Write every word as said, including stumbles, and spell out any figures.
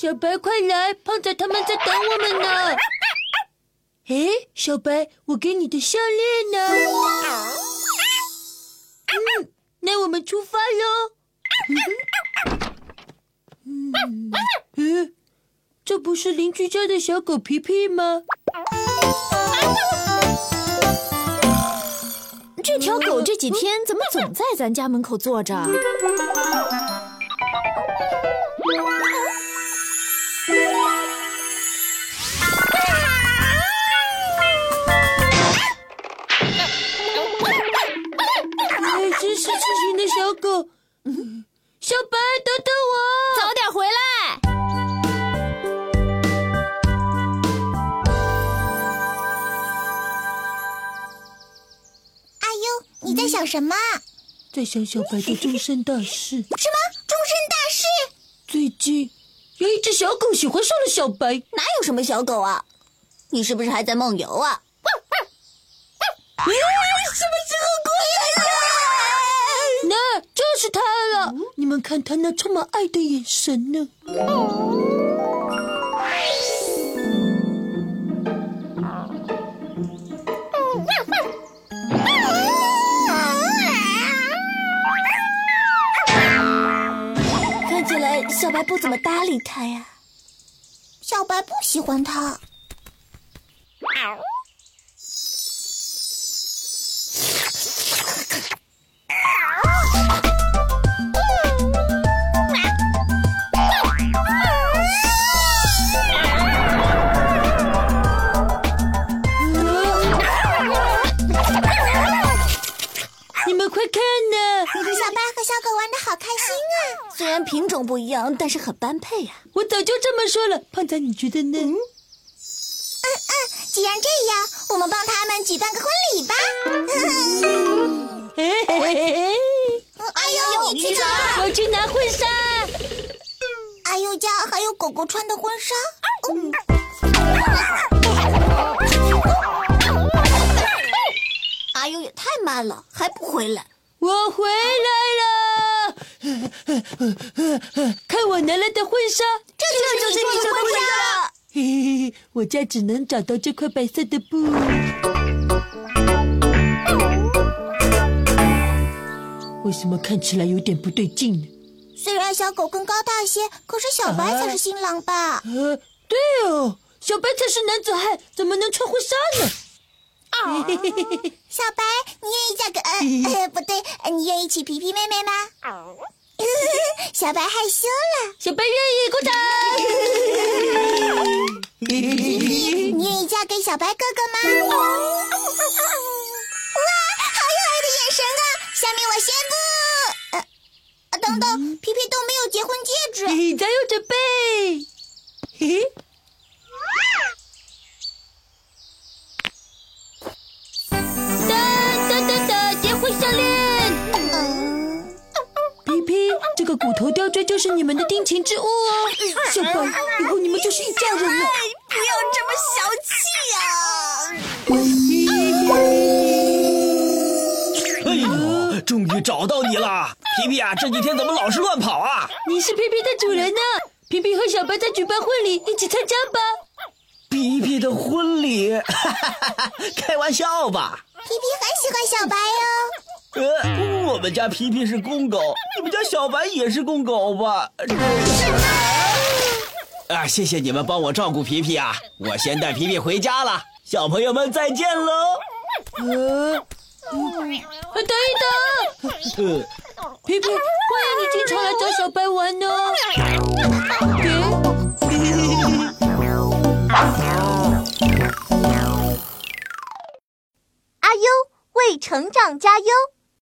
小白快来，胖仔他们在等我们呢。诶，小白，我给你的项链呢？嗯，那我们出发喽。嗯，嗯，这不是邻居家的小狗皮皮吗？ 这条狗这几天怎么总在咱家门口坐着？ 哎，真是痴情的小狗！小白，等等我， 早点回来。 阿优，你在想什么？ 在想小白的终身大事。 什么终身大事？ 最近有一只小狗喜欢上了小白。 哪有什么小狗啊？你是不是还在梦游啊？ 什么时候过来了？那就是他了。你们看他那充满爱的眼神呢。 看起来小白不怎么搭理他呀。 小白不喜欢他。 你们快看呐！ 小白和小狗玩得好开心啊！ 虽然品种不一样，但是很般配呀。 我早就这么说了，胖仔你觉得呢？嗯嗯嗯，既然这样，我们帮他们举办个婚礼吧。 嘿嘿嘿嘿。 阿优，你去哪？ 我去拿婚纱。 阿优家还有狗狗穿的婚纱。嗯。 阿优也太慢了，还不回来。 我回来了，看我拿来的婚纱。 这就是你的婚纱。 嘿嘿嘿，我家只能找到这块白色的布。为什么看起来有点不对劲呢？ 虽然小狗更高大些，可是小白才是新郎吧？ 呃，对哦，小白才是男子汉，怎么能穿婚纱呢？ 哦，小白，你愿意嫁给呃呃不对，你愿意娶皮皮妹妹吗？小白害羞了。 小白愿意，鼓掌。 皮皮，你愿意嫁给小白哥哥吗？哇，好有爱的眼神啊！下面我宣布，呃，啊，等等，皮皮都没有结婚戒指。 嘿嘿，早有准备。嘿嘿。项链，嗯，皮皮，这个骨头吊坠就是你们的定情之物哦。小白，以后你们就是一家人了。 不要这么小气啊！ 哎呦，终于找到你了，皮皮啊，这几天怎么老是乱跑啊？ 你是皮皮的主人呢，皮皮和小白在举办婚礼，一起参加吧。 皮皮的婚礼，哈哈哈哈，开玩笑吧？ 皮皮很喜欢小白哟。 呃，我们家皮皮是公狗，你们家小白也是公狗吧？啊，谢谢你们帮我照顾皮皮啊！我先带皮皮回家了，小朋友们再见喽。 呃，等一等， 呃， 皮皮，欢迎你经常来找小白玩哦。 阿优为成长加油。